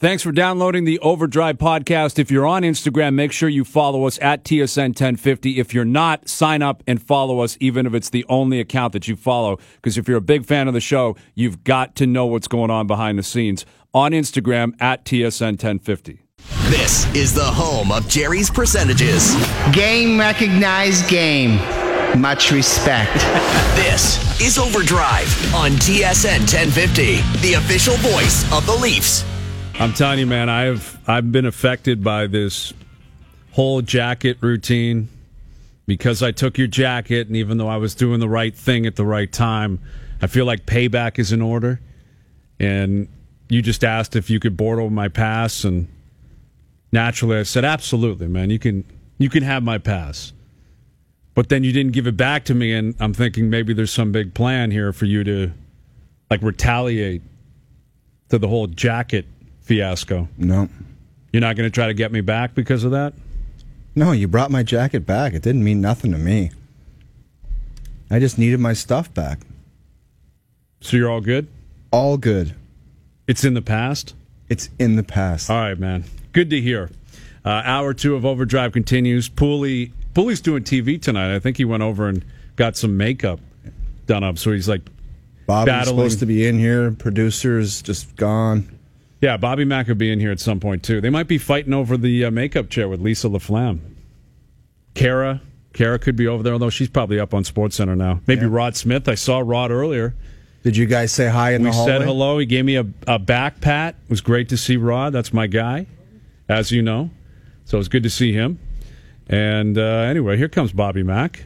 Thanks for downloading the Overdrive podcast. If you're on Instagram, make sure you follow us at TSN1050. If you're not, sign up and follow us, even if it's the only account that you follow. Because if you're a big fan of the show, you've got to know what's going on behind the scenes. On Instagram, at TSN1050. This is the home of Jerry's percentages. Game recognized game. Much respect. This is Overdrive on TSN 1050, the official voice of the Leafs. I'm telling you, man, I've been affected by this whole jacket routine because I took your jacket, and even though I was doing the right thing at the right time, I feel like payback is in order. And you just asked if you could borrow my pass, and naturally I said, absolutely, man, you can have my pass. But then you didn't give it back to me, and I'm thinking maybe there's some big plan here for you to retaliate to the whole jacket fiasco. No. You're not going to try to get me back because of that? No, you brought my jacket back. It didn't mean nothing to me. I just needed my stuff back. So you're all good? All good. It's in the past? It's in the past. All right, man. Good to hear. Hour 2 of Overdrive continues. Pooley's doing TV tonight. I think he went over and got some makeup done up. So he's Bobby's battling. Supposed to be in here. Producer's just gone. Yeah, Bobby Mack will be in here at some point, too. They might be fighting over the makeup chair with Lisa LaFlamme. Kara could be over there, although she's probably up on SportsCenter now. Maybe Rod Smith. I saw Rod earlier. Did you guys say hi in the hallway? We said hello. He gave me a back pat. It was great to see Rod. That's my guy, as you know. So it was good to see him. And anyway, here comes Bobby Mack.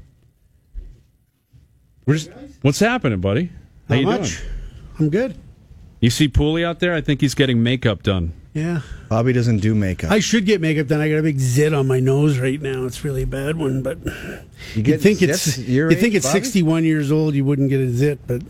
What's happening, buddy? How you doing? I'm good. You see Pooley out there? I think he's getting makeup done. Yeah. Bobby doesn't do makeup. I should get makeup done. I got a big zit on my nose right now. It's a really bad one, but you think it's 61 years old, you wouldn't get a zit, but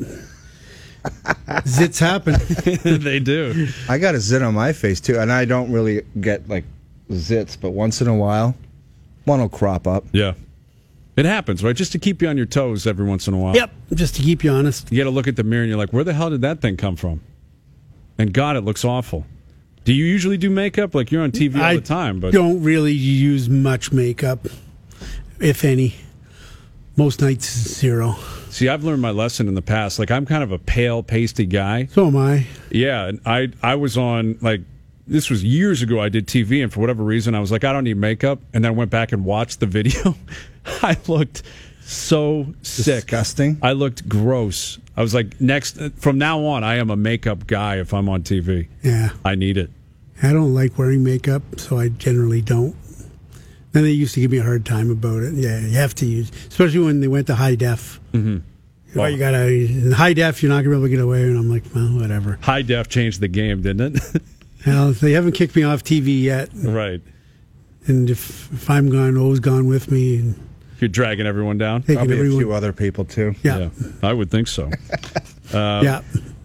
zits happen. They do. I got a zit on my face too, and I don't really get zits, but once in a while, one will crop up. Yeah. It happens, right? Just to keep you on your toes every once in a while. Yep, just to keep you honest. You got to look at the mirror and you're like, where the hell did that thing come from? And God, it looks awful. Do you usually do makeup? You're on TV all the time. But don't really use much makeup, if any. Most nights, zero. See, I've learned my lesson in the past. I'm kind of a pale, pasty guy. So am I. Yeah, and I was on, this was years ago, I did TV, and for whatever reason, I was like, I don't need makeup. And then I went back and watched the video. I looked so sick. Disgusting. I looked gross. I was like, from now on, I am a makeup guy if I'm on TV. Yeah. I need it. I don't like wearing makeup, so I generally don't. Then they used to give me a hard time about it. Yeah, you have to use, especially when they went to high def. Mm-hmm. You gotta, in high def, you're not going to be able to get away. And I'm like, well, whatever. High def changed the game, didn't it? Well, they haven't kicked me off TV yet. Right. And if I'm gone, O's gone with me. And you're dragging everyone down? Probably a few other people, too. Yeah. I would think so. Yeah.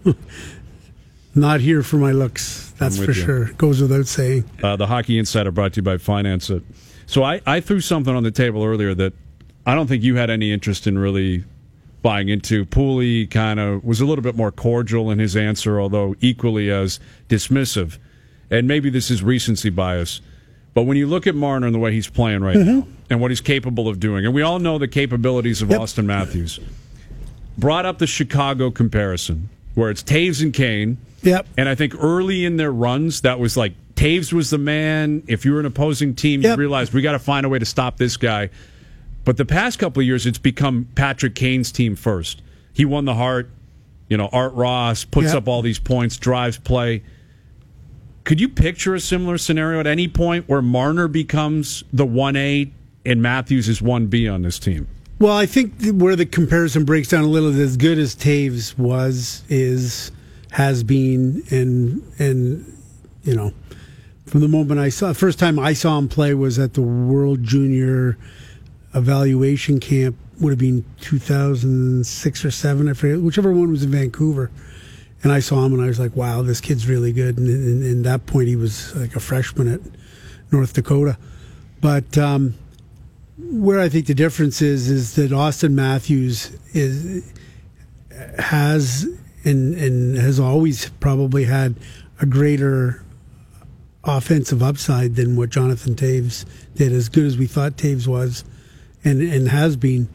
Not here for my looks, that's for sure. Goes without saying. The Hockey Insider brought to you by Finance It. So I threw something on the table earlier that I don't think you had any interest in really buying into. Pooley kind of was a little bit more cordial in his answer, although equally as dismissive. And maybe this is recency bias. But when you look at Marner and the way he's playing right now and what he's capable of doing, and we all know the capabilities of Auston Matthews, brought up the Chicago comparison where it's Taves and Kane. Yep. And I think early in their runs, that was Taves was the man. If you were an opposing team, you realized we got to find a way to stop this guy. But the past couple of years, it's become Patrick Kane's team first. He won the Hart. Art Ross puts up all these points, drives play. Could you picture a similar scenario at any point where Marner becomes the 1A and Matthews is 1B on this team? Well, I think where the comparison breaks down a little, as good as Taves has been, and from the moment first time I saw him play was at the World Junior Evaluation Camp, would have been 2006 or 7, I forget, whichever one was in Vancouver. And I saw him and I was like, wow, this kid's really good. And at that point, he was like a freshman at North Dakota. But where I think the difference is that Auston Matthews has always probably had a greater offensive upside than what Jonathan Toews did. As good as we thought Toews was, and has been,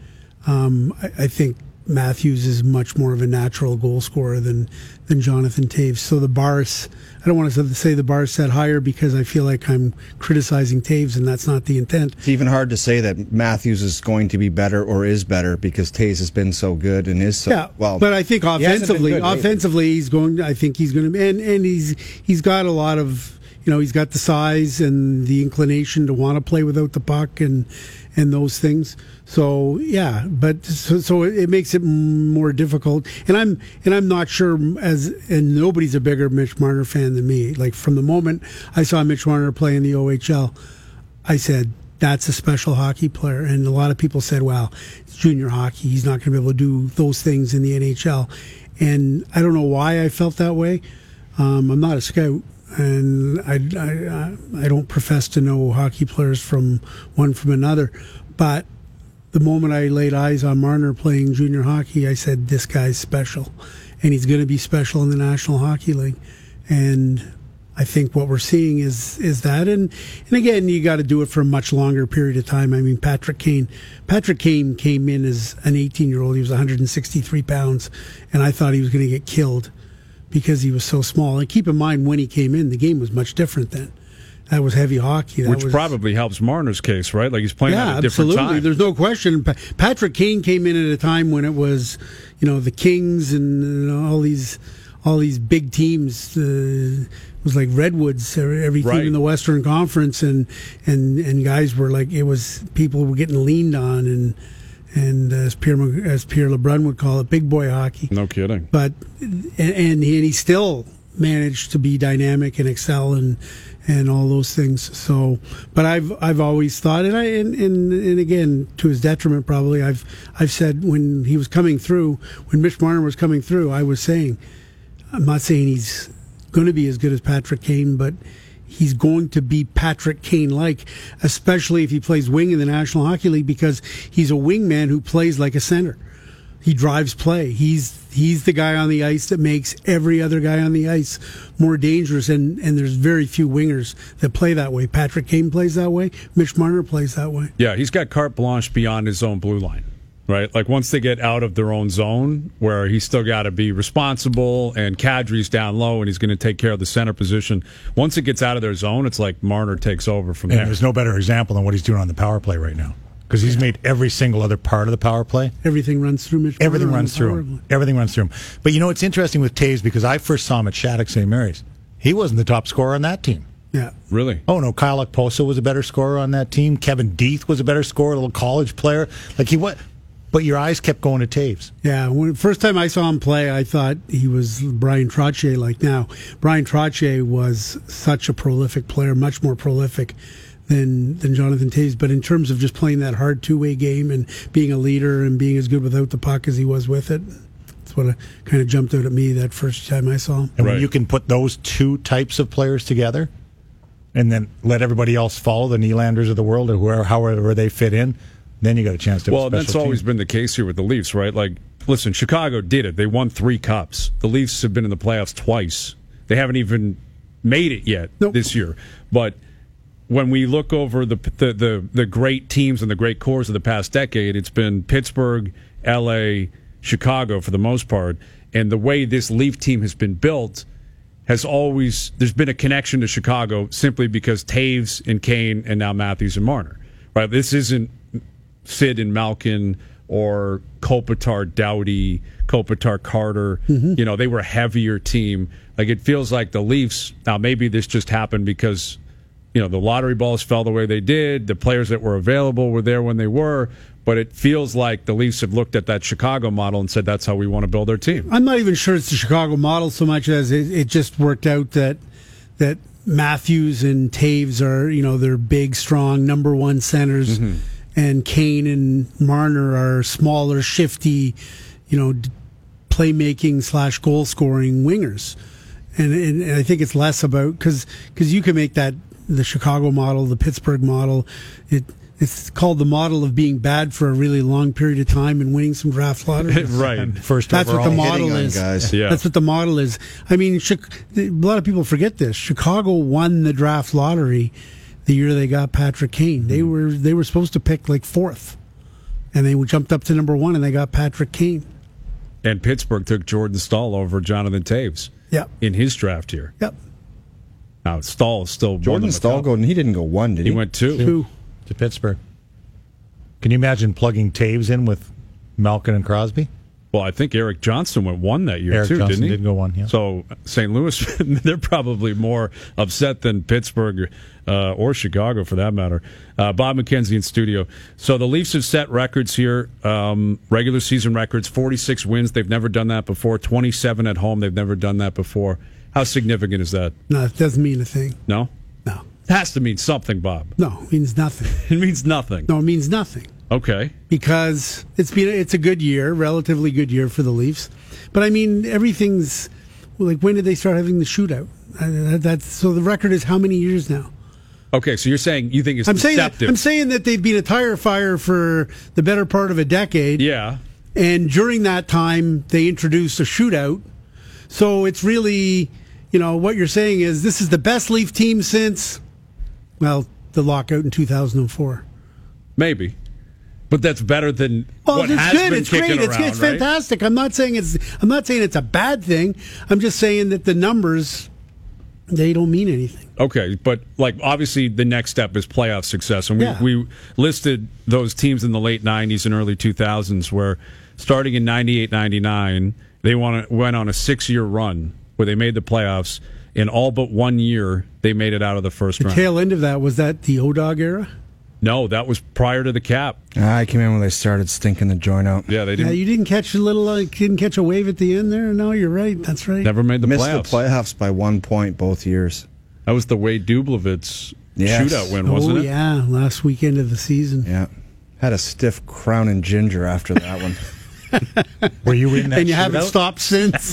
I think Matthews is much more of a natural goal scorer than Jonathan Toews. So the bars, I don't want to say the bar set higher because I feel like I'm criticizing Toews, and that's not the intent. It's even hard to say that Matthews is going to be better or is better because Toews has been so good and is so well. But I think offensively, he's I think he's going to, and he's got a lot of, he's got the size and the inclination to want to play without the puck and those things. So yeah, but so it makes it more difficult. And I'm not sure and nobody's a bigger Mitch Marner fan than me. Like from the moment I saw Mitch Marner play in the OHL, I said that's a special hockey player. And a lot of people said, "Well, it's junior hockey. He's not going to be able to do those things in the NHL." And I don't know why I felt that way. I'm not a scout. And I don't profess to know hockey players from another, but the moment I laid eyes on Marner playing junior hockey, I said, this guy's special, and he's going to be special in the National Hockey League. And I think what we're seeing is that, and again, you got to do it for a much longer period of time. I mean, Patrick Kane came in as an 18-year-old. He was 163 pounds, and I thought he was going to get killed because he was so small. And keep in mind, when he came in, the game was much different then. That was heavy hockey. Which probably helps Marner's case, right? Like he's playing at a different time. Yeah, absolutely. There's no question. Patrick Kane came in at a time when it was, the Kings and all these big teams. It was like Redwoods, every team in the Western Conference, and guys were like, people were getting leaned on, and as Pierre LeBrun would call it, big boy hockey. No kidding. But and he still managed to be dynamic and excel and all those things. So, but I've always thought, and again, to his detriment probably, I've said when he was coming through, when Mitch Marner was coming through, I was saying, I'm not saying he's going to be as good as Patrick Kane, but he's going to be Patrick Kane-like, especially if he plays wing in the National Hockey League, because he's a wingman who plays like a center. He drives play. He's the guy on the ice that makes every other guy on the ice more dangerous, and there's very few wingers that play that way. Patrick Kane plays that way. Mitch Marner plays that way. Yeah, he's got carte blanche beyond his own blue line, right? Like once they get out of their own zone, where he's still got to be responsible, and Kadri's down low, and he's going to take care of the center position. Once it gets out of their zone, it's like Marner takes over from there. There's no better example than what he's doing on the power play right now. Because he's made every single other part of the power play. Everything runs through Mitch Marner. Everything runs through him. Everything runs through him. But it's interesting with Toews, because I first saw him at Shattuck St. Mary's. He wasn't the top scorer on that team. Yeah. Really? Oh, no. Kyle Okposo was a better scorer on that team. Kevin Deeth was a better scorer, a little college player. But your eyes kept going to Toews. Yeah. First time I saw him play, I thought he was Brian Trottier like now. Brian Trottier was such a prolific player, much more prolific than Jonathan Toews, but in terms of just playing that hard two-way game and being a leader and being as good without the puck as he was with it, that's what kind of jumped out at me that first time I saw him. And when you can put those two types of players together and then let everybody else follow, the Nylanders of the world or however they fit in, then you got a chance to have a special that's always been the case here with the Leafs, right? Like, listen, Chicago did it. They won 3 cups. The Leafs have been in the playoffs twice. They haven't even made it yet this year. But when we look over the great teams and the great cores of the past decade, it's been Pittsburgh, LA, Chicago for the most part. And the way this Leaf team has been built has always, there's been a connection to Chicago simply because Toews and Kane and now Matthews and Marner. Right? This isn't Sid and Malkin or Kopitar, Doughty, Kopitar, Carter. Mm-hmm. They were a heavier team. Like, it feels like the Leafs, now maybe this just happened because the lottery balls fell the way they did. The players that were available were there when they were. But it feels like the Leafs have looked at that Chicago model and said, that's how we want to build our team. I'm not even sure it's the Chicago model so much as it just worked out that Matthews and Toews are, they're big, strong, number one centers. Mm-hmm. And Kane and Marner are smaller, shifty, playmaking / goal scoring wingers. And I think it's less about, because you can make that the Chicago model, the Pittsburgh model, It's called the model of being bad for a really long period of time and winning some draft lotteries. Right. First That's what overall. the model Hitting on is. guys. Yeah. That's what the model is. I mean, a lot of people forget this. Chicago won the draft lottery the year they got Patrick Kane. They were supposed to pick like 4th, and they jumped up to number 1, and they got Patrick Kane. And Pittsburgh took Jordan Stahl over Jonathan Taves Yep. in his draft year. Yep. Now, Stahl is still Jordan Stahl he didn't go 1, did he? He went 2. 2. To Pittsburgh. Can you imagine plugging Taves in with Malkin and Crosby? Well, I think Eric Johnson went 1 that year, Eric too, Johnson didn't he? did go 1, yeah. So St. Louis, they're probably more upset than Pittsburgh or Chicago, for that matter. Bob McKenzie in studio. So the Leafs have set records here, regular season records, 46 wins. They've never done that before. 27 at home. They've never done that before. How significant is that? No, it doesn't mean a thing. No? No. It has to mean something, Bob. No, it means nothing. It means nothing. No, it means nothing. Okay. Because it's a good year, relatively good year for the Leafs. But I mean, everything's like, when did they start having the shootout? So the record is how many years now? Okay, so you're saying you think it's deceptive. I'm saying that they've been a tire fire for the better part of a decade. Yeah. And during that time, they introduced a shootout. So it's really, what you're saying is this is the best Leaf team since, well, the lockout in 2004. Maybe. But that's better than what it's has good. been It's kicking great. around, It's right? fantastic. I'm not saying it's a bad thing. I'm just saying that the numbers, they don't mean anything. Okay, but obviously the next step is playoff success, and Yeah. we listed those teams in the late '90s and early 2000s where, starting in '98-'99, they went on a 6-year run where they made the playoffs. In all but 1 year, they made it out of the first The round. tail end of that, was that the O-Dog era? No, that was prior to the cap. I came in when they started stinking the joint out. Yeah, they Yeah, didn't. you didn't catch didn't catch a wave at the end there? No, you're right. That's right. Never made the Missed playoffs. the playoffs by 1 point both years. That was the Wade Dublovitz Yes. shootout win, wasn't it? Yeah, last weekend of the season. Yeah. Had a stiff crown and ginger after that one. Were you in that And you shootout? haven't stopped since.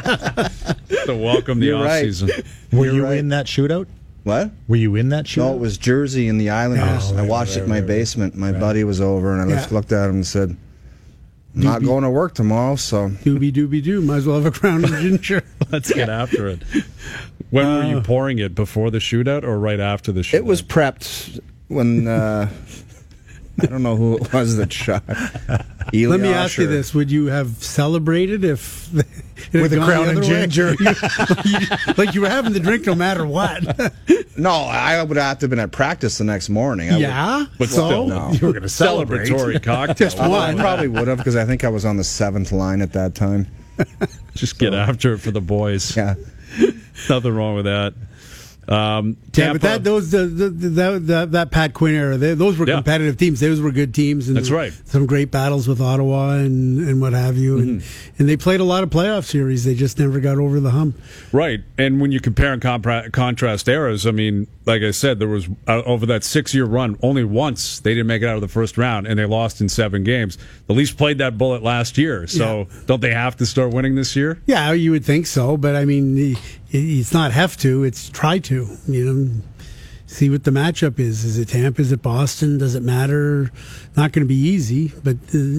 To welcome the You're right. offseason. Were You're you right. in that shootout? What? Were you in that shootout? No, it was Jersey and the Islanders. Oh, I right, watched it in my right. basement. My buddy was over, and I just Yeah. looked at him and said, I'm not going to work tomorrow, so Doobie-doo. Might as well have a crown and ginger. Let's get after it. When were you pouring it? Before the shootout or right after the shootout? it was prepped when I don't know who it was that shot. Let me ask you this: would you have celebrated if it had With a gone crown the and other way? ginger. Like you were having the drink no matter what? No, I would have to have been at practice the next morning. I Yeah, But so still, No. You were going to celebrate. celebratory cocktail. Just I one. probably would have because I think I was on the 7th line at that time. Just get after it for the boys. Yeah. Nothing wrong with that. Yeah, Tampa, but that Pat Quinn era, those were Yeah. competitive teams. Those were good teams. And That's right. Some great battles with Ottawa and what have you. And they played a lot of playoff series. They just never got over the hump. right. And when you compare and contrast eras, I mean, like I said, there was over that 6-year run, only once they didn't make it out of the first round, and they lost in 7 games. The Leafs played that bullet last year, so don't they have to start winning this year? Yeah, you would think so. But I mean, it's not have to; it's try to. See what the matchup is. Is it Tampa? Is it Boston? Does it matter? Not going to be easy, but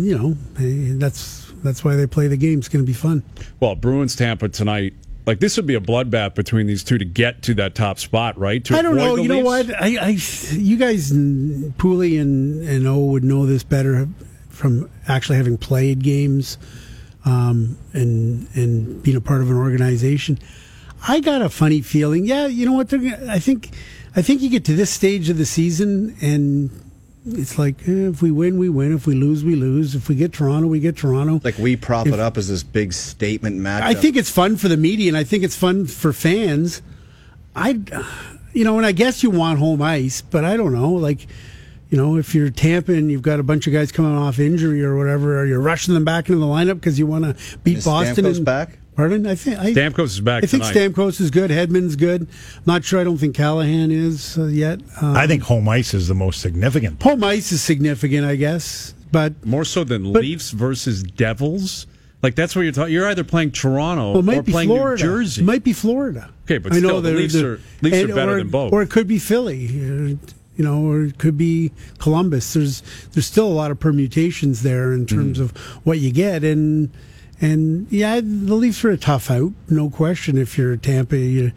that's why they play the game. It's going to be fun. Well, Bruins Tampa tonight. Like, this would be a bloodbath between these two to get to that top spot, right? To I don't know. avoid the You know Leafs? what? You guys, Pooley and O would know this better from actually having played games and being a part of an organization. I got a funny feeling. Yeah, you know what? I think you get to this stage of the season and it's like, if we win, we win. If we lose, we lose. If we get Toronto, we get Toronto. Like we prop it up as this big statement matchup. I think it's fun for the media, and I think it's fun for fans. And I guess you want home ice, but I don't know. Like, if you're Tampa and you've got a bunch of guys coming off injury or whatever, or you're rushing them back into the lineup because you want to beat Is Boston. Stamkos back? Pardon? Stamkos is back I think tonight. Stamkos is good. Hedman's good. Not sure. I don't think Callahan is yet. I think home ice is the most significant. Home ice is significant, I guess, but More so than Leafs versus Devils? Like, that's what you're talking. You're either playing Toronto well, it might or be playing Florida. New Jersey. It might be Florida. Okay, but still, the Leafs are better than both. Or it could be Philly. or it could be Columbus. There's still a lot of permutations there in terms of what you get, and yeah, the Leafs are a tough out, no question. If you're Tampa,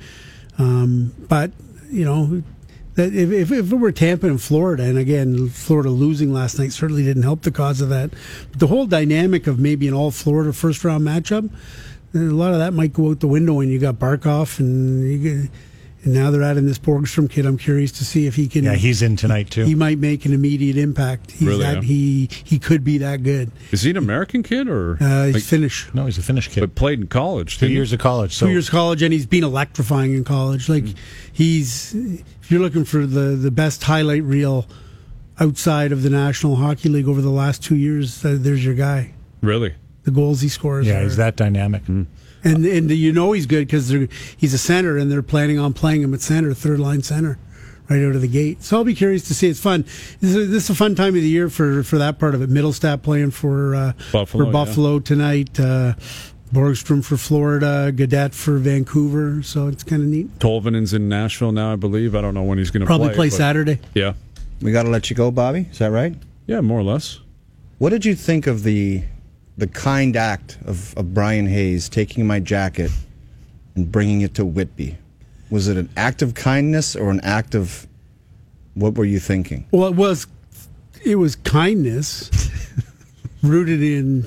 but that if it were Tampa and Florida, and again, Florida losing last night certainly didn't help the cause of that. But the whole dynamic of maybe an all Florida first round matchup, a lot of that might go out the window when you got Barkov and now they're adding this Borgstrom kid. I'm curious to see if he can. Yeah, he's in tonight too. He might make an immediate impact. He could be that good. Is he an American kid or he's Finnish? No, he's a Finnish kid. But played in college. 2 years of college. So 2 years of college, and he's been electrifying in college. Like he's, if you're looking for the best highlight reel outside of the National Hockey League over the last 2 years, there's your guy. Really? The goals he scores. Yeah, he's that dynamic. And he's good because he's a center, and they're planning on playing him at center, third line center, right out of the gate. So I'll be curious to see. It's fun. This is a fun time of the year for that part of it. Middlestat playing for Buffalo tonight. Borgstrom for Florida, Gaudette for Vancouver. So it's kind of neat. Tolvanen's in Nashville now, I believe. I don't know when he's going to play. Probably play Saturday. Yeah. We got to let you go, Bobby. Is that right? Yeah, more or less. What did you think of the kind act of Brian Hayes taking my jacket and bringing it to Whitby? Was it an act of kindness or an act of, what were you thinking? Well, it was kindness rooted in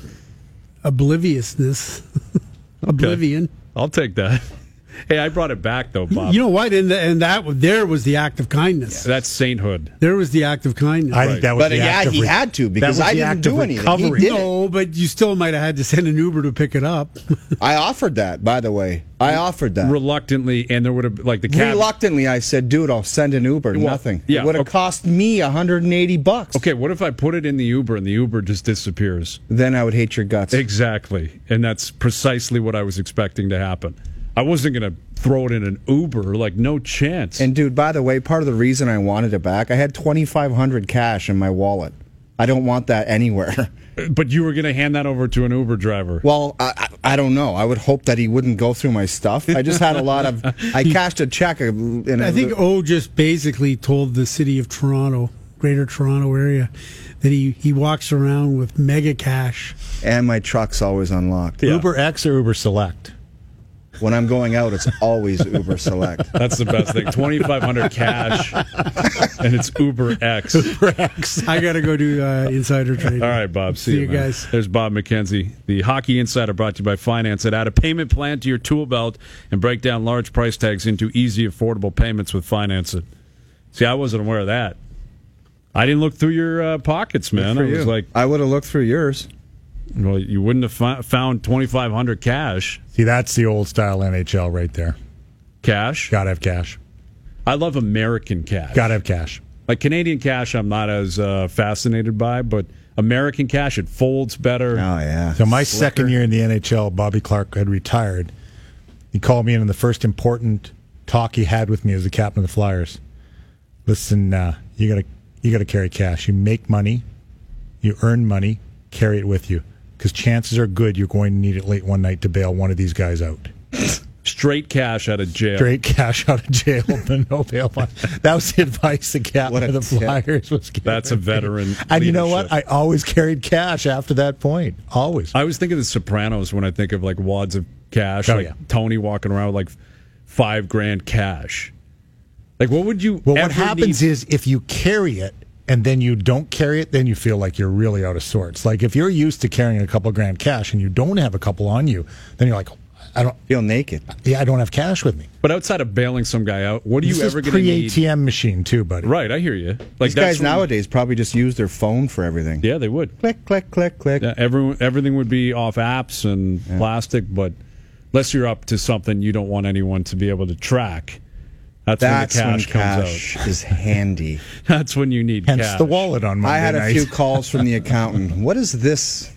obliviousness. Oblivion. I'll take that. Hey, I brought it back though, Bob. You know what? And there was the act of kindness. That's sainthood. There was the act of kindness. I think that was But the act of he had to, because I didn't do anything. He did No, but you still might have had to send an Uber to pick it up. I offered that, by the way. I offered that. Reluctantly, and there would have, like the cab. Reluctantly, I said, dude, I'll send an Uber. Well, Nothing. yeah, It would have cost me $180. Okay, what if I put it in the Uber and the Uber just disappears? Then I would hate your guts. Exactly. And that's precisely what I was expecting to happen. I wasn't going to throw it in an Uber, like no chance. And dude, by the way, part of the reason I wanted it back, I had $2,500 cash in my wallet. I don't want that anywhere. But you were going to hand that over to an Uber driver. Well, I don't know. I would hope that he wouldn't go through my stuff. I just had a lot of. I cashed a check. I think O just basically told the city of Toronto, Greater Toronto area, that he walks around with mega cash. And my truck's always unlocked. Yeah. Uber X or Uber Select? When I'm going out, it's always Uber Select. That's the best thing. $2,500 cash, and it's Uber X. Uber X. I got to go do insider trading. All right, Bob. See you, man. guys. There's Bob McKenzie, the Hockey Insider, brought to you by Finance It. Add a payment plan to your tool belt and break down large price tags into easy, affordable payments with Finance It. See, I wasn't aware of that. I didn't look through your pockets, man. I was like, I would have looked through yours. well, you wouldn't have found $2,500 cash. See, that's the old style NHL right there. Cash? Gotta have cash. I love American cash. Gotta have cash. Like Canadian cash, I'm not as fascinated by, but American cash, it folds better. Oh, yeah. So my second year in the NHL, Bobby Clarke had retired. He called me in the first important talk he had with me as the captain of the Flyers. Listen, you gotta carry cash. You make money, you earn money, carry it with you. Because chances are good you're going to need it late one night to bail one of these guys out. Straight cash out of jail. Straight cash out of jail, but no bail bond. That was the advice the captain of the Flyers was giving. That's a veteran. And you know what? leadership. I always carried cash after that point. Always. I always think of The Sopranos when I think of like wads of cash. Oh, like yeah. Tony walking around with like $5,000 cash. Like, what would you? Well, ever what happens need? is if you carry it and then you don't carry it, then you feel like you're really out of sorts. Like if you're used to carrying a couple grand cash and you don't have a couple on you, then you're like, I don't Feel naked. I don't have cash with me. But outside of bailing some guy out, what are you This ever is going to need? pre-ATM machine too, buddy. Right, I hear you. Like These guys when- nowadays probably just use their phone for everything. Yeah, they would. Click, click, click, click. Yeah, everything would be off apps and plastic, but unless you're up to something you don't want anyone to be able to track, that's when when the cash comes cash is handy. out. That's when you need Hence cash. the wallet on Monday I had a night. few calls from the accountant. What is this?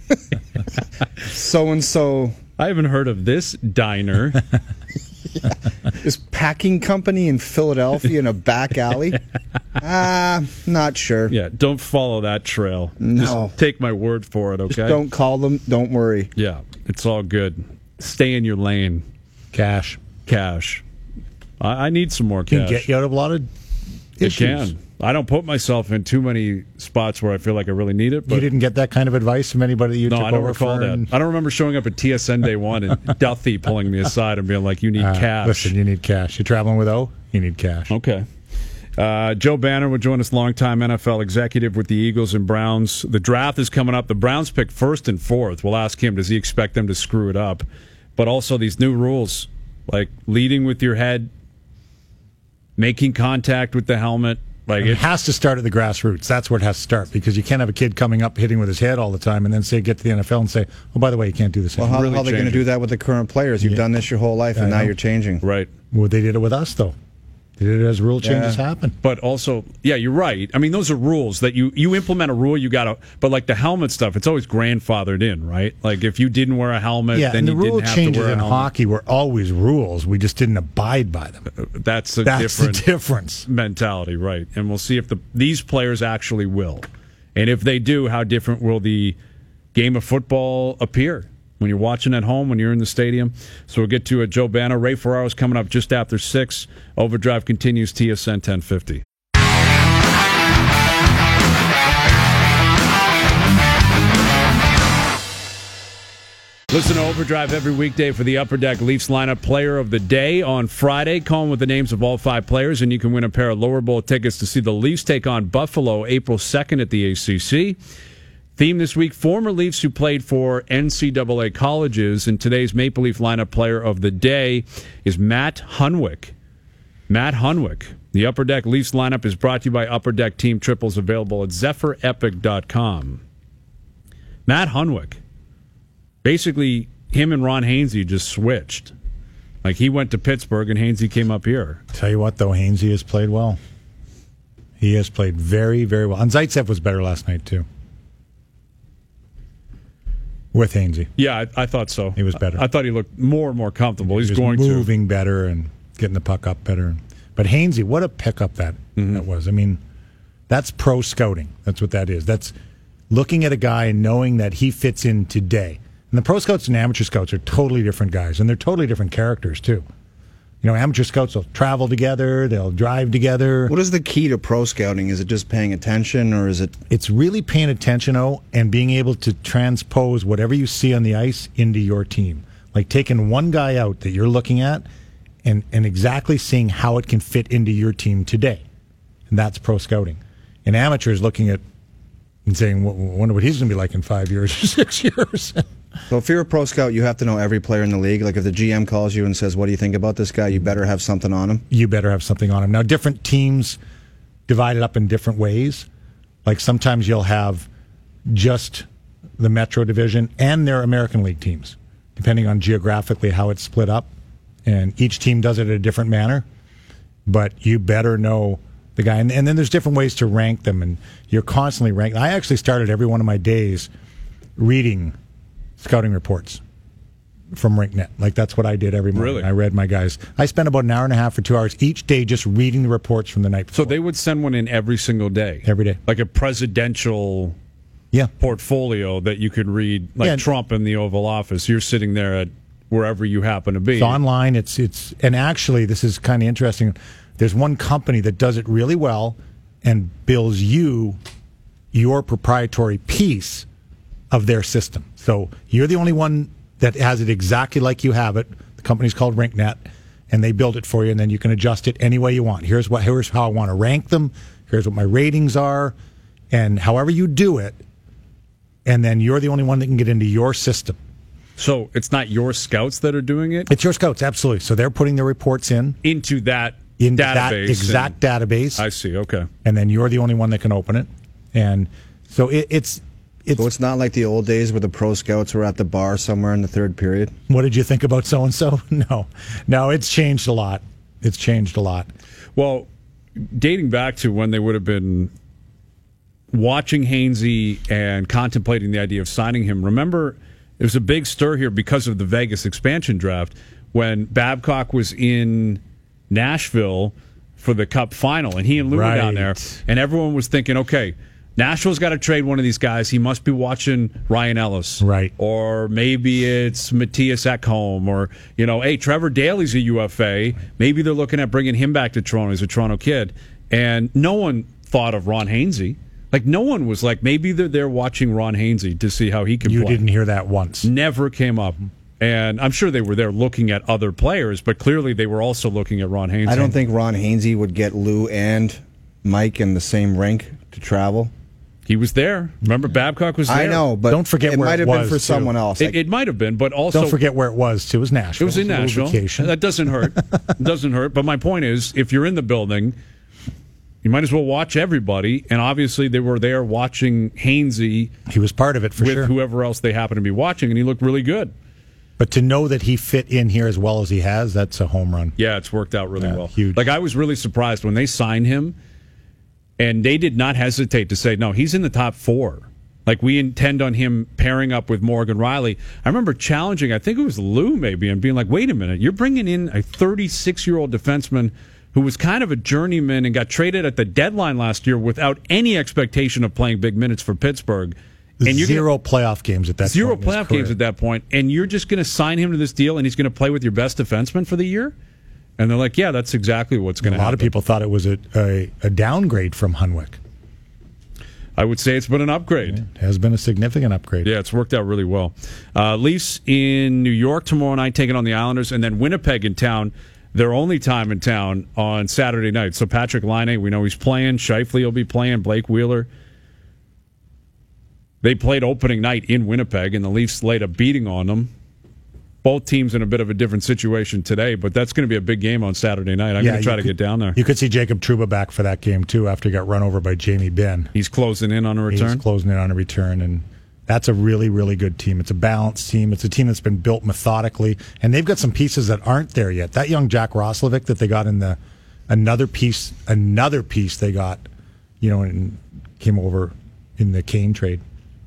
So-and-so, I haven't heard of this diner. this packing company in Philadelphia in a back alley? Not sure. Yeah, don't follow that trail. No. Just take my word for it, okay? Just don't call them. Don't worry. Yeah, it's all good. Stay in your lane. Cash. Cash. I need some more Can cash. get you out of a lot of issues. It can. I don't put myself in too many spots where I feel like I really need it. But You didn't get that kind of advice from anybody that you no, took I don't over recall for? that. I don't remember showing up at TSN day one and Duffy pulling me aside and being like, "You need cash." Listen, you need cash. You're traveling with O, you need cash. Okay. Joe Banner will join us, longtime NFL executive with the Eagles and Browns. The draft is coming up. The Browns pick 1st and 4th. We'll ask him, does he expect them to screw it up? But also these new rules, like leading with your head, making contact with the helmet. Like It has to start at the grassroots. That's where it has to start, because you can't have a kid coming up hitting with his head all the time and then get to the NFL and say, oh, by the way, you can't do this Well, anymore. how are they going to do that with the current players? You've done this your whole life, and now you're changing. Right. Well, they did it with us, though. They did it as rule changes happen. But also, yeah, you're right. I mean, those are rules that you implement a rule, you got to, but like the helmet stuff, it's always grandfathered in, right? Like if you didn't wear a helmet, Yeah, then and the you rule didn't have to changes wear a in helmet. hockey were always rules. We just didn't abide by them. That's the That's the difference. mentality, right? And we'll see if these players actually will. And if they do, how different will the game of football appear when you're watching at home, when you're in the stadium? So we'll get to Joe Banner. Ray Ferraro's coming up just after 6. Overdrive continues, TSN 1050. Listen to Overdrive every weekday for the Upper Deck Leafs lineup player of the day on Friday. Call in with the names of all 5 players, and you can win a pair of lower bowl tickets to see the Leafs take on Buffalo April 2nd at the ACC. Theme this week, former Leafs who played for NCAA colleges, and today's Maple Leaf lineup player of the day is Matt Hunwick. Matt Hunwick. The Upper Deck Leafs lineup is brought to you by Upper Deck Team Triples, available at ZephyrEpic.com. Matt Hunwick. Basically, him and Ron Hainsey just switched. Like, he went to Pittsburgh and Hainsey came up here. Tell you what, though, Hainsey has played well. He has played very, very well. And Zaitsev was better last night, too. With Hainsey. Yeah, I thought so. He was better. I thought he looked more and more comfortable. He's He was going moving better and getting the puck up better. But Hainsey, what a pickup that was. I mean, that's pro scouting. That's what that is. That's looking at a guy and knowing that he fits in today. And the pro scouts and amateur scouts are totally different guys, and they're totally different characters, too. You know, amateur scouts will travel together, they'll drive together. What is the key to pro scouting? Is it just paying attention, or is it... It's really paying attention, and being able to transpose whatever you see on the ice into your team. Like taking one guy out that you're looking at and exactly seeing how it can fit into your team today. And that's pro scouting. And amateurs looking at and saying, wonder what he's going to be like in 5 years or 6 years. So if you're a pro scout, you have to know every player in the league. Like if the GM calls you and says, what do you think about this guy? You better have something on him. You better have something on him. Now, different teams divided up in different ways. Like sometimes you'll have just the Metro Division and their American League teams, depending on geographically how it's split up. And each team does it in a different manner. But you better know the guy. And then there's different ways to rank them. And you're constantly ranking. I actually started every one of my days reading scouting reports from RinkNet. Like that's what I did every morning. Really? I read my guys. I spent about an hour and a half or 2 hours each day just reading the reports from the night before. So they would send one in every single day? Every day. Like a presidential portfolio that you could read, like Trump in the Oval Office. You're sitting there at wherever you happen to be. It's online. And actually, this is kind of interesting. There's one company that does it really well and bills you your proprietary piece of their system. So you're the only one that has it exactly like you have it. The company's called RinkNet, and they build it for you, and then you can adjust it any way you want. Here's how I want to rank them. Here's what my ratings are, and however you do it, and then you're the only one that can get into your system. So it's not your scouts that are doing it? It's your scouts, absolutely. So they're putting their reports into that database. That exact database. I see, okay. And then you're the only one that can open it. And so it's So it's not like the old days where the pro scouts were at the bar somewhere in the third period? What did you think about so-and-so? No, it's changed a lot. It's changed a lot. Well, dating back to when they would have been watching Hainsey and contemplating the idea of signing him, remember, there was a big stir here because of the Vegas expansion draft when Babcock was in Nashville for the Cup final, and he and Lou were down there, and everyone was thinking, okay, Nashville's got to trade one of these guys. He must be watching Ryan Ellis. Right. Or maybe it's Matthias Ekholm. Or, hey, Trevor Daley's a UFA. Maybe they're looking at bringing him back to Toronto. He's a Toronto kid. And no one thought of Ron Hainsey. Like, no one was like, maybe they're there watching Ron Hainsey to see how he can play. You didn't hear that once. Never came up. And I'm sure they were there looking at other players, but clearly they were also looking at Ron Hainsey. I don't think Ron Hainsey would get Lou and Mike in the same rink to travel. He was there. Remember, Babcock was there. I know, but don't forget it where might it have been was, for too. someone else. It might have been, but also don't forget where it was too. It was Nashville. It was in Nashville. Vacation. That doesn't hurt. It doesn't hurt. But my point is, if you're in the building, you might as well watch everybody. And obviously, they were there watching Hainsey. He was part of it for with sure. Whoever else they happen to be watching, and he looked really good. But to know that he fit in here as well as he has, that's a home run. Yeah, it's worked out really well. Huge. Like, I was really surprised when they signed him, and they did not hesitate to say, no, he's in the top 4. Like, we intend on him pairing up with Morgan Riley. I remember challenging, I think it was Lou maybe, and being like, wait a minute, you're bringing in a 36-year-old defenseman who was kind of a journeyman and got traded at the deadline last year without any expectation of playing big minutes for Pittsburgh. And Zero playoff games at that Zero point. playoff games at that point, and you're just going to sign him to this deal, and he's going to play with your best defenseman for the year? And they're like, yeah, that's exactly what's going to happen. A lot of people thought it was a downgrade from Hunwick. I would say it's been an upgrade. It has been a significant upgrade. Yeah, it's worked out really well. Leafs in New York tomorrow night, taking on the Islanders, and then Winnipeg in town, their only time in town on Saturday night. So Patrick Laine, we know he's playing. Scheifele will be playing. Blake Wheeler. They played opening night in Winnipeg, and the Leafs laid a beating on them. Both teams in a bit of a different situation today, but that's going to be a big game on Saturday night. I'm going to try to get down there. You could see Jacob Trouba back for that game, too, after he got run over by Jamie Benn. He's closing in on a return? He's closing in on a return, and that's a really, really good team. It's a balanced team. It's a team that's been built methodically, and they've got some pieces that aren't there yet. That young Jack Roslovic that they got in the another piece they got, and came over in the Kane trade.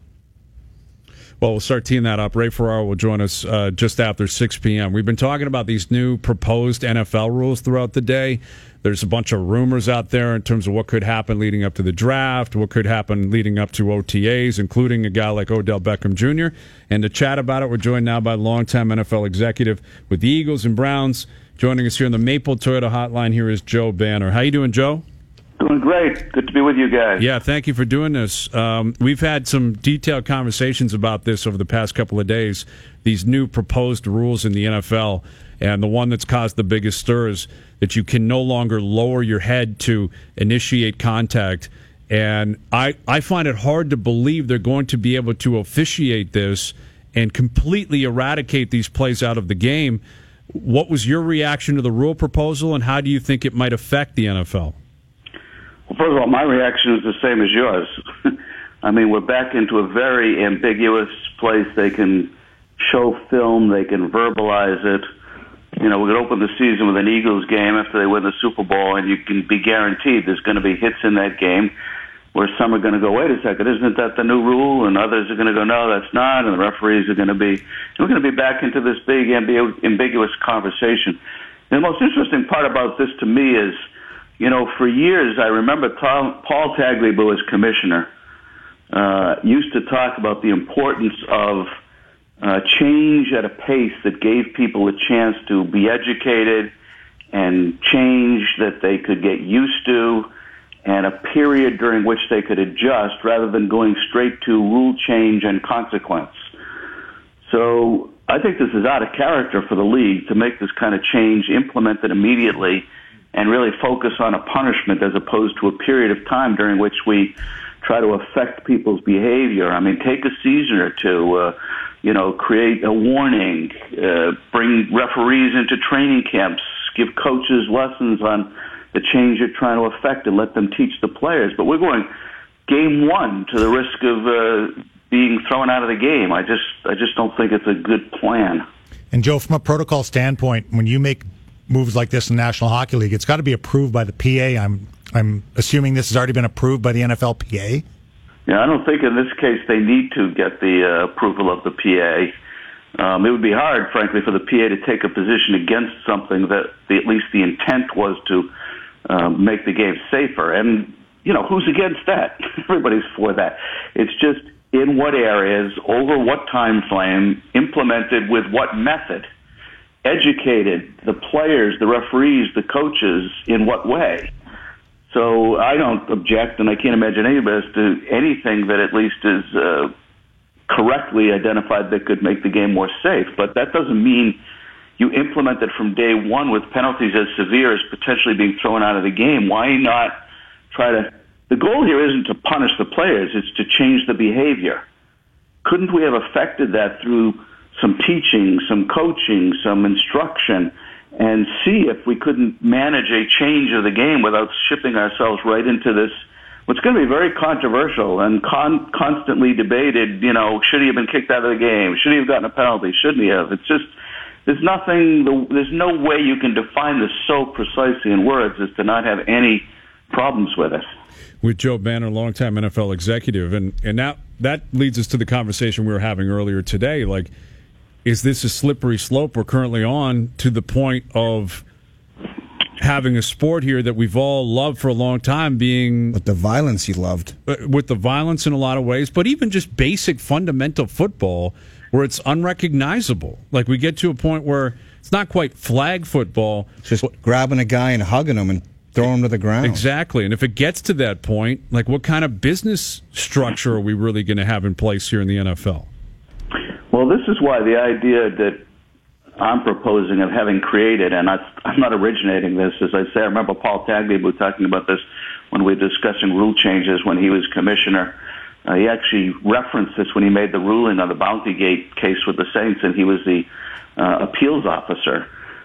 Well, we'll start teeing that up. Ray Ferraro will join us just after 6 p.m. We've been talking about these new proposed NFL rules throughout the day. There's a bunch of rumors out there in terms of what could happen leading up to the draft, what could happen leading up to OTAs, including a guy like Odell Beckham Jr. And to chat about it, we're joined now by longtime NFL executive with the Eagles and Browns. Joining us here on the Maple Toyota Hotline, here is Joe Banner. How you doing, Joe? Doing great. Good to be with you guys. Yeah, thank you for doing this. We've had some detailed conversations about this over the past couple of days, these new proposed rules in the NFL, and the one that's caused the biggest stir is that you can no longer lower your head to initiate contact. And I find it hard to believe they're going to be able to officiate this and completely eradicate these plays out of the game. What was your reaction to the rule proposal, and how do you think it might affect the NFL? Well, first of all, my reaction is the same as yours. I mean, we're back into a very ambiguous place. They can show film. They can verbalize it. We could open the season with an Eagles game after they win the Super Bowl, and you can be guaranteed there's going to be hits in that game where some are going to go, wait a second, isn't that the new rule? And others are going to go, no, that's not. And the referees are going to be, we're going to be back into this big ambiguous conversation. And the most interesting part about this to me is, for years, I remember Paul Tagliabue as commissioner used to talk about the importance of change at a pace that gave people a chance to be educated and change that they could get used to, and a period during which they could adjust rather than going straight to rule change and consequence. So I think this is out of character for the league to make this kind of change, implement it immediately, and really focus on a punishment as opposed to a period of time during which we try to affect people's behavior. I mean, take a season or two, create a warning, bring referees into training camps, give coaches lessons on the change you're trying to affect and let them teach the players. But we're going game one to the risk of being thrown out of the game. I just don't think it's a good plan. And Joe, from a protocol standpoint, when you make moves like this in the National Hockey League, it's got to be approved by the PA. I'm assuming this has already been approved by the NFLPA. Yeah, I don't think in this case they need to get the approval of the PA. It would be hard, frankly, for the PA to take a position against something that at least the intent was to make the game safer. And, who's against that? Everybody's for that. It's just in what areas, over what time frame, implemented with what method, educated the players, the referees, the coaches in what way. So I don't object, and I can't imagine anybody else to anything that at least is correctly identified that could make the game more safe. But that doesn't mean you implement it from day one with penalties as severe as potentially being thrown out of the game. Why not try to... The goal here isn't to punish the players, it's to change the behavior. Couldn't we have affected that through some teaching, some coaching, some instruction, and see if we couldn't manage a change of the game without shipping ourselves right into this, what's going to be very controversial and constantly debated, should he have been kicked out of the game? Should he have gotten a penalty? Shouldn't he have? It's just, there's no way you can define this so precisely in words as to not have any problems with it. With Joe Banner, longtime NFL executive, and now that leads us to the conversation we were having earlier today. Like, is this a slippery slope we're currently on to the point of having a sport here that we've all loved for a long time being... With the violence you loved. With the violence in a lot of ways, but even just basic fundamental football where it's unrecognizable. Like, we get to a point where it's not quite flag football. Just grabbing a guy and hugging him and throw him to the ground. Exactly. And if it gets to that point, like, what kind of business structure are we really going to have in place here in the NFL? Well, this is why the idea that I'm proposing of having created, and I'm not originating this, as I say, I remember Paul Tagliabue talking about this when we were discussing rule changes when he was commissioner. He actually referenced this when he made the ruling on the Bountygate case with the Saints, and he was the appeals officer.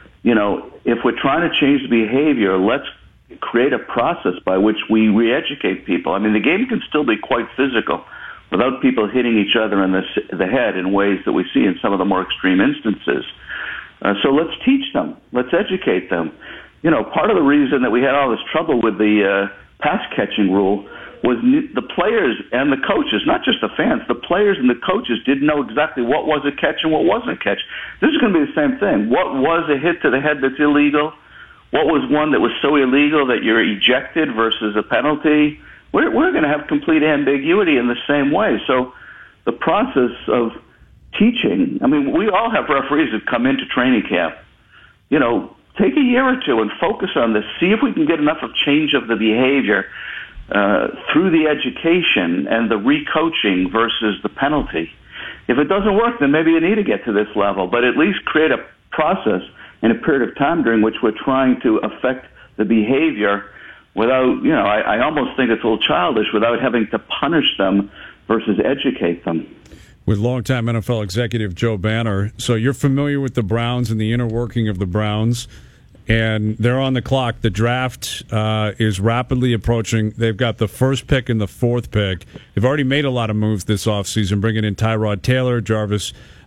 If we're trying to change the behavior, let's create a process by which we re-educate people. I mean, the game can still be quite physical without people hitting each other in the head in ways that we see in some of the more extreme instances. So let's teach them. Let's educate them. Part of the reason that we had all this trouble with the pass-catching rule was the players and the coaches, not just the fans, the players and the coaches didn't know exactly what was a catch and what wasn't a catch. This is going to be the same thing. What was a hit to the head that's illegal? What was one that was so illegal that you're ejected versus a penalty? We're going to have complete ambiguity in the same way. So the process of teaching, I mean, we all have referees that come into training camp. Take a year or two and focus on this. See if we can get enough of change of the behavior through the education and the recoaching versus the penalty. If it doesn't work, then maybe you need to get to this level, but at least create a process in a period of time during which we're trying to affect the behavior without, I almost think it's a little childish, without having to punish them versus educate them. With longtime NFL executive Joe Banner, so you're familiar with the Browns and the inner working of the Browns, and they're on the clock. The draft is rapidly approaching. They've got the first pick and the fourth pick. They've already made a lot of moves this offseason, bringing in Tyrod Taylor, Jarvis,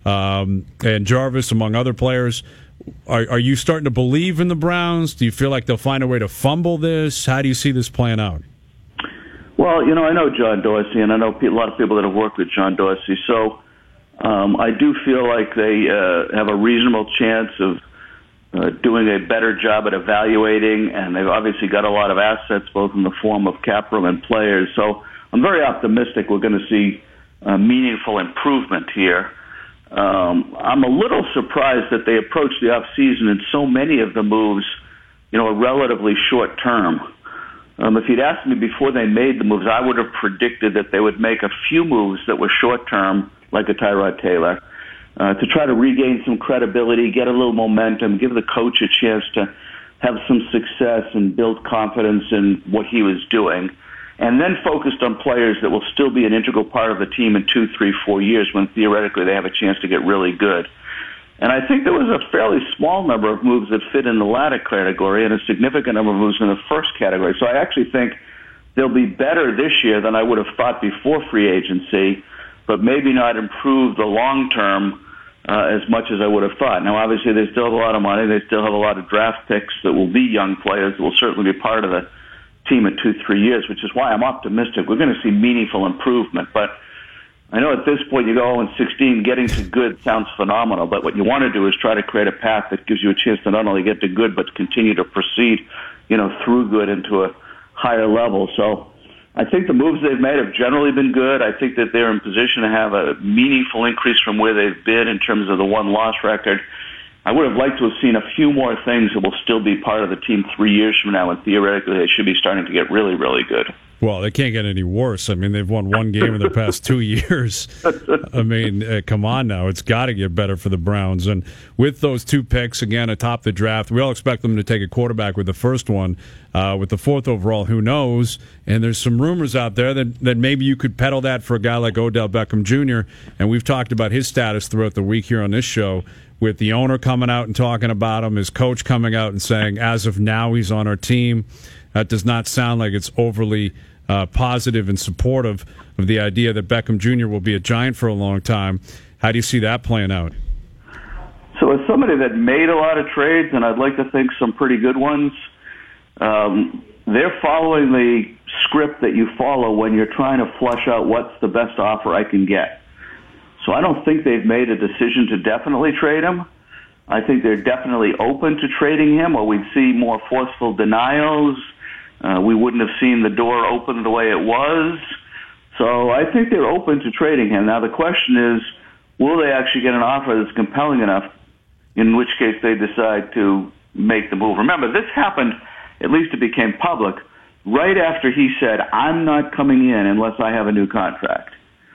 among other players. Are you starting to believe in the Browns? Do you feel like they'll find a way to fumble this? How do you see this playing out? Well, I know John Dorsey, and I know a lot of people that have worked with John Dorsey, so I do feel like they have a reasonable chance of doing a better job at evaluating, and they've obviously got a lot of assets, both in the form of cap room and players. So I'm very optimistic we're going to see meaningful improvement here. I'm a little surprised that they approached the offseason and so many of the moves, are relatively short term. If you'd asked me before they made the moves, I would have predicted that they would make a few moves that were short term, like a Tyrod Taylor, to try to regain some credibility, get a little momentum, give the coach a chance to have some success and build confidence in what he was doing, and then focused on players that will still be an integral part of the team in 2, 3, 4 years when theoretically they have a chance to get really good. And I think there was a fairly small number of moves that fit in the latter category and a significant number of moves in the first category. So I actually think they'll be better this year than I would have thought before free agency, but maybe not improve the long term as much as I would have thought. Now, obviously, they still have a lot of money. They still have a lot of draft picks that will be young players that will certainly be part of the team in 2, 3 years, which is why I'm optimistic. We're going to see meaningful improvement. But I know at this point you go 0-16, getting to good sounds phenomenal, but what you want to do is try to create a path that gives you a chance to not only get to good, but continue to proceed, through good into a higher level. So I think the moves they've made have generally been good. I think that they're in position to have a meaningful increase from where they've been in terms of the one-loss record. I would have liked to have seen a few more things that will still be part of the team 3 years from now, and theoretically they should be starting to get really, really good. Well, they can't get any worse. I mean, they've won one game in the past 2 years. I mean, come on now. It's got to get better for the Browns. And with those 2 picks, again, atop the draft, we all expect them to take a quarterback with the first one. With the 4th overall, who knows? And there's some rumors out there that maybe you could peddle that for a guy like Odell Beckham Jr., and we've talked about his status throughout the week here on this show, with the owner coming out and talking about him, his coach coming out and saying, as of now, he's on our team. That does not sound like it's overly positive and supportive of the idea that Beckham Jr. will be a Giant for a long time. How do you see that playing out? So as somebody that made a lot of trades, and I'd like to think some pretty good ones, they're following the script that you follow when you're trying to flush out what's the best offer I can get. So I don't think they've made a decision to definitely trade him. I think they're definitely open to trading him, or we'd see more forceful denials. We wouldn't have seen the door open the way it was. So I think they're open to trading him. Now the question is, will they actually get an offer that's compelling enough, in which case they decide to make the move? Remember, this happened, at least it became public, right after he said, I'm not coming in unless I have a new contract.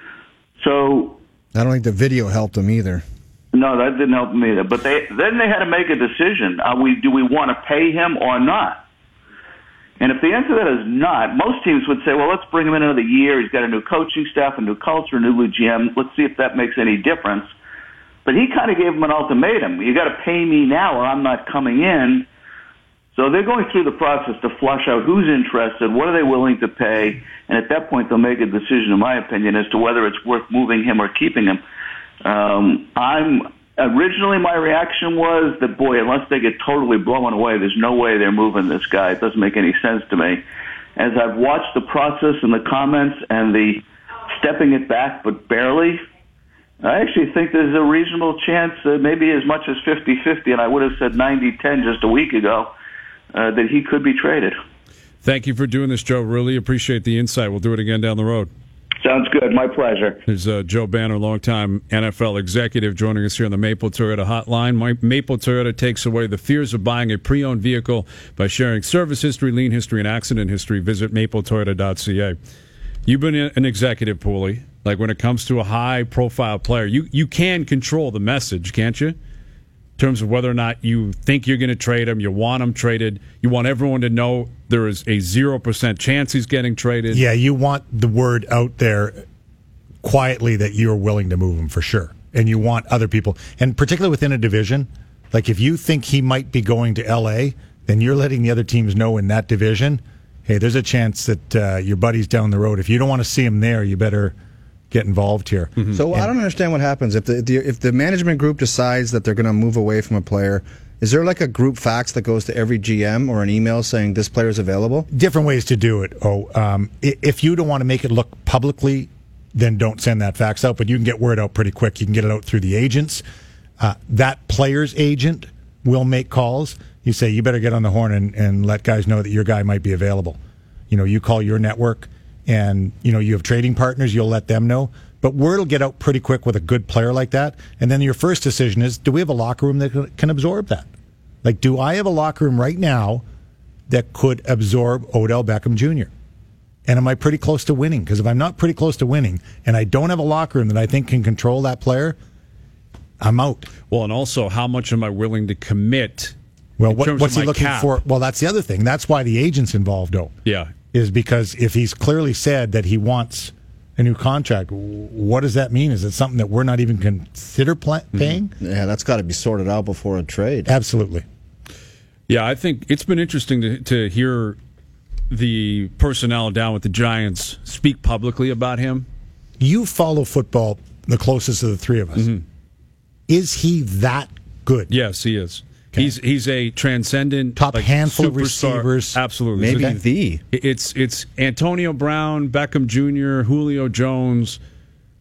So I don't think the video helped them either. No, that didn't help them either. But then they had to make a decision. Do we want to pay him or not? And if the answer to that is not, most teams would say, well, let's bring him in another year. He's got a new coaching staff, a new culture, a new GM. Let's see if that makes any difference. But he kind of gave him an ultimatum. You got to pay me now or I'm not coming in. So they're going through the process to flush out who's interested, what are they willing to pay, and at that point they'll make a decision, in my opinion, as to whether it's worth moving him or keeping him. Originally my reaction was that, boy, unless they get totally blown away, there's no way they're moving this guy. It doesn't make any sense to me. As I've watched the process and the comments and the stepping it back but barely, I actually think there's a reasonable chance, maybe as much as 50-50, and I would have said 90-10 just a week ago, that he could be traded. Thank you for doing this, Joe. Really appreciate the insight. We'll do it again down the road. Sounds good. My pleasure. There's Joe Banner, longtime NFL executive, joining us here on the Maple Toyota Hotline. Maple Toyota takes away the fears of buying a pre-owned vehicle by sharing service history, lien history, and accident history. Visit mapletoyota.ca. You've been an executive, Pooley. Like when it comes to a high-profile player, you can control the message, can't you? In terms of whether or not you think you're going to trade him, you want him traded, you want everyone to know there is a 0% chance he's getting traded. Yeah, you want the word out there quietly that you're willing to move him for sure. And you want other people, and particularly within a division, like if you think he might be going to L.A., then you're letting the other teams know in that division, hey, there's a chance that your buddy's down the road. If you don't want to see him there, you better get involved here. Mm-hmm. So I don't understand what happens if the management group decides that they're going to move away from a player. Is there like a group fax that goes to every GM or an email saying this player is available? Different ways to do it. If you don't want to make it look publicly, then don't send that fax out. But you can get word out pretty quick. You can get it out through the agents. That player's agent will make calls. You say you better get on the horn and let guys know that your guy might be available. You call your network. And, you have trading partners, you'll let them know. But word will get out pretty quick with a good player like that. And then your first decision is, do we have a locker room that can absorb that? Like, do I have a locker room right now that could absorb Odell Beckham Jr.? And am I pretty close to winning? Because if I'm not pretty close to winning and I don't have a locker room that I think can control that player, I'm out. Well, and also, how much am I willing to commit? Well, what's he looking for? Well, that's the other thing. That's why the agent's involved, though. Yeah. Is because if he's clearly said that he wants a new contract, what does that mean? Is it something that we're not even consider paying? Mm-hmm. Yeah, that's got to be sorted out before a trade. Absolutely. Yeah, I think it's been interesting to hear the personnel down with the Giants speak publicly about him. You follow football the closest of the three of us. Mm-hmm. Is he that good? Yes, he is. Okay. He's a transcendent top handful superstar. Of receivers. Absolutely, maybe It's Antonio Brown, Beckham Jr., Julio Jones.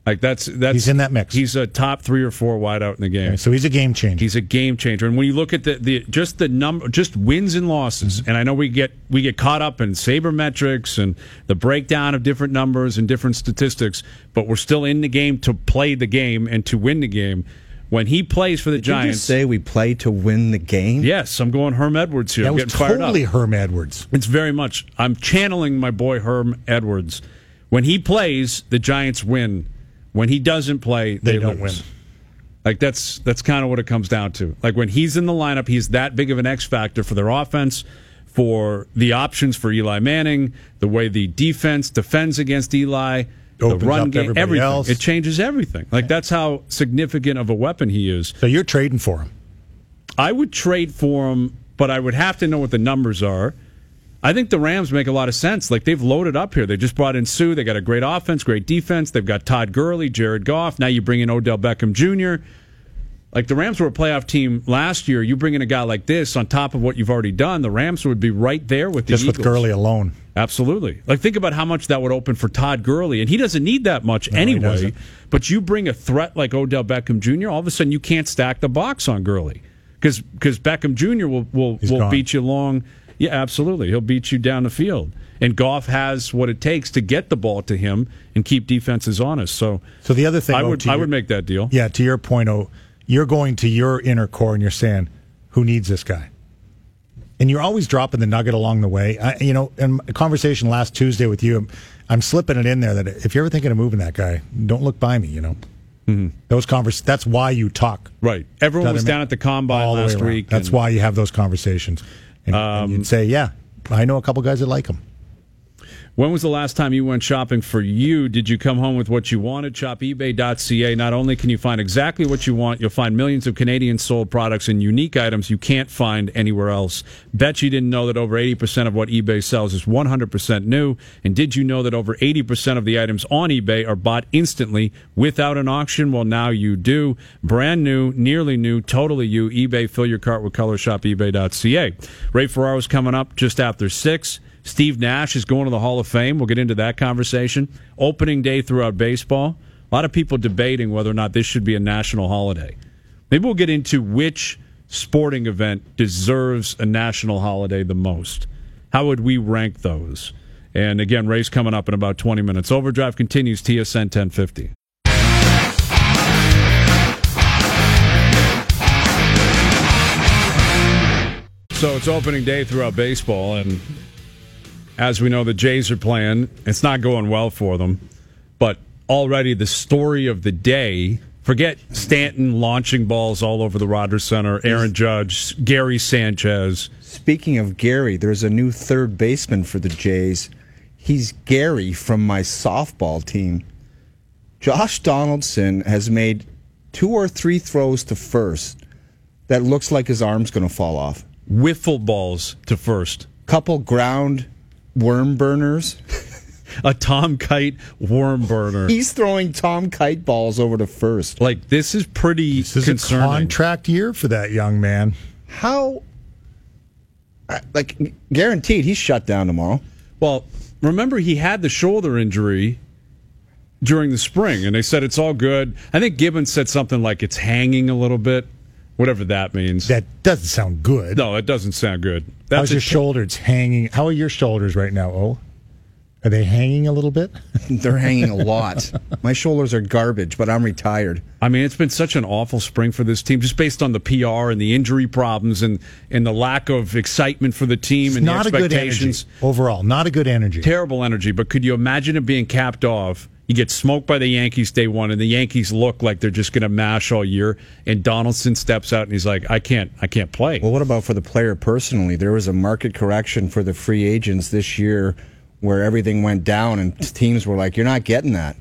Like that's he's in that mix. He's a top 3 or 4 wideout in the game. Okay, so he's a game changer. He's a game changer. And when you look at the number, just wins and losses, and I know we get caught up in sabermetrics and the breakdown of different numbers and different statistics, but we're still in the game to play the game and to win the game. When he plays for the Giants, you just say we play to win the game? Yes, I'm going Herm Edwards here. That I'm was getting fired totally up. Herm Edwards. It's very much. I'm channeling my boy Herm Edwards. When he plays, the Giants win. When he doesn't play, they don't lose. win. Like that's kind of what it comes down to. Like when he's in the lineup, he's that big of an X factor for their offense, for the options for Eli Manning, the way the defense defends against Eli, Opens the run up game, everybody everything. else. It changes everything. Like that's how significant of a weapon he is. So you're trading for him. I would trade for him, but I would have to know what the numbers are. I think the Rams make a lot of sense. Like, they've loaded up here. They just brought in Sue. They got a great offense, great defense. They've got Todd Gurley, Jared Goff. Now you bring in Odell Beckham Jr. Like, the Rams were a playoff team last year. You bring in a guy like this on top of what you've already done, the Rams would be right there with the Just Eagles. with Gurley alone. Absolutely. Like, think about how much that would open for Todd Gurley. And he doesn't need that much anyway. But you bring a threat like Odell Beckham Jr., all of a sudden you can't stack the box on Gurley. Because Beckham Jr. will beat you long. Yeah, absolutely. He'll beat you down the field. And Goff has what it takes to get the ball to him and keep defenses honest. So the other thing, I would make that deal. Yeah, to your point, you're going to your inner core and you're saying, who needs this guy? And you're always dropping the nugget along the way. In a conversation last Tuesday with you, I'm slipping it in there that if you're ever thinking of moving that guy, don't look by me, Mm-hmm. That's why you talk. Right. Everyone was down at the Combine last week. That's why you have those conversations. And you'd say, yeah, I know a couple guys that like him. When was the last time you went shopping for you? Did you come home with what you wanted? Shop eBay.ca. Not only can you find exactly what you want, you'll find millions of Canadian sold products and unique items you can't find anywhere else. Bet you didn't know that over 80% of what eBay sells is 100% new. And did you know that over 80% of the items on eBay are bought instantly without an auction? Well, now you do. Brand new, nearly new, totally you. eBay, fill your cart with color. Shop eBay.ca. Ray Ferraro's coming up just after 6. Steve Nash is going to the Hall of Fame. We'll get into that conversation. Opening day throughout baseball. A lot of people debating whether or not this should be a national holiday. Maybe we'll get into which sporting event deserves a national holiday the most. How would we rank those? And again, Ray's coming up in about 20 minutes. Overdrive continues, TSN 1050. So it's opening day throughout baseball, and as we know, the Jays are playing. It's not going well for them. But already the story of the day, forget Stanton launching balls all over the Rogers Center, Aaron Judge, Gary Sanchez. Speaking of Gary, there's a new third baseman for the Jays. He's Gary from my softball team. Josh Donaldson has made 2 or 3 throws to first that looks like his arm's going to fall off. Wiffle balls to first. Couple ground worm burners. A Tom Kite worm burner. He's throwing Tom Kite balls over to first. Like, this is pretty concerning. This is a contract year for that young man. How? Like, guaranteed he's shut down tomorrow. Well, remember he had the shoulder injury during the spring, and they said it's all good. I think Gibbons said something like it's hanging a little bit, whatever that means. That doesn't sound good. No, it doesn't sound good. How's your shoulders hanging? How are your shoulders right now, Are they hanging a little bit? They're hanging a lot. My shoulders are garbage, but I'm retired. I mean, it's been such an awful spring for this team, just based on the PR and the injury problems and the lack of excitement for the team and the expectations. A good energy overall. Not a good energy. Terrible energy, but could you imagine it being capped off? You get smoked by the Yankees day one, and the Yankees look like they're just going to mash all year, and Donaldson steps out and he's like, I can't play. Well, what about for the player personally? There was a market correction for the free agents this year where everything went down and teams were like, you're not getting that.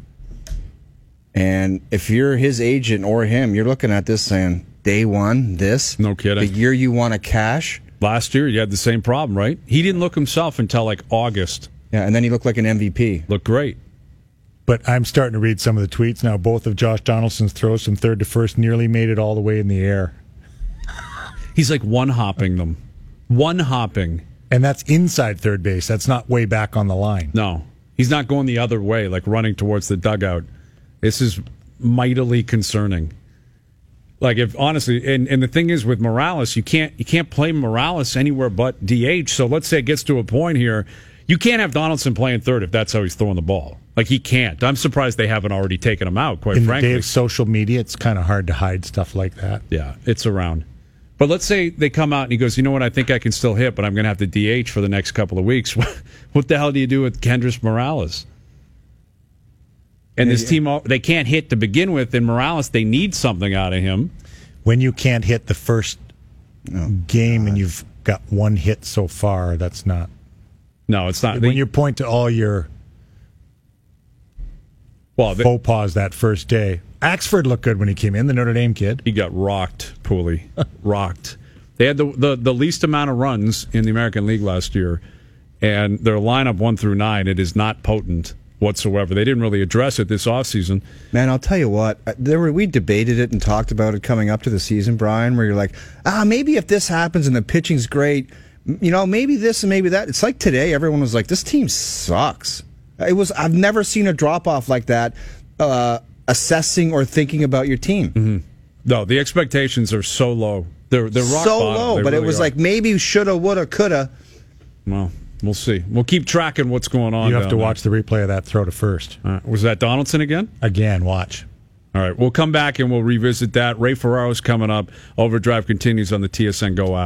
And if you're his agent or him, you're looking at this saying, day one, this? No kidding. The year you want to cash? Last year, you had the same problem, right? He didn't look himself until like August. Yeah, and then he looked like an MVP. Looked great. But I'm starting to read some of the tweets now. Both of Josh Donaldson's throws from third to first nearly made it all the way in the air. He's like one-hopping them. One-hopping. And that's inside third base. That's not way back on the line. No. He's not going the other way, like running towards the dugout. This is mightily concerning. Like, if honestly, and the thing is with Morales, you can't play Morales anywhere but DH. So let's say it gets to a point here, you can't have Donaldson playing third if that's how he's throwing the ball. Like, he can't. I'm surprised they haven't already taken him out, quite frankly. In the day of social media, it's kind of hard to hide stuff like that. Yeah, it's around. But let's say they come out and he goes, you know what, I think I can still hit, but I'm going to have to DH for the next couple of weeks. What the hell do you do with Kendrys Morales? And this team, they can't hit to begin with. And Morales, they need something out of him. When you can't hit the first game and you've got one hit so far, that's not. No, it's not. When you point to all your faux pas that first day, Axford looked good when he came in, the Notre Dame kid. He got rocked, Pooley. Rocked. They had the least amount of runs in the American League last year, and their lineup 1 through 9, it is not potent whatsoever. They didn't really address it this offseason. Man, I'll tell you what, we debated it and talked about it coming up to the season, Brian, where you're like, maybe if this happens and the pitching's great, maybe this and maybe that. It's like today, everyone was like, this team sucks. I've never seen a drop-off like that, assessing or thinking about your team. Mm-hmm. No, the expectations are so low. They're rock so bottom. low, but really it was like maybe shoulda, woulda, coulda. Well, we'll see. We'll keep tracking what's going on. You have to watch the replay of that throw to first. Was that Donaldson again? Again, watch. All right, we'll come back and we'll revisit that. Ray Ferraro's coming up. Overdrive continues on the TSN Go app.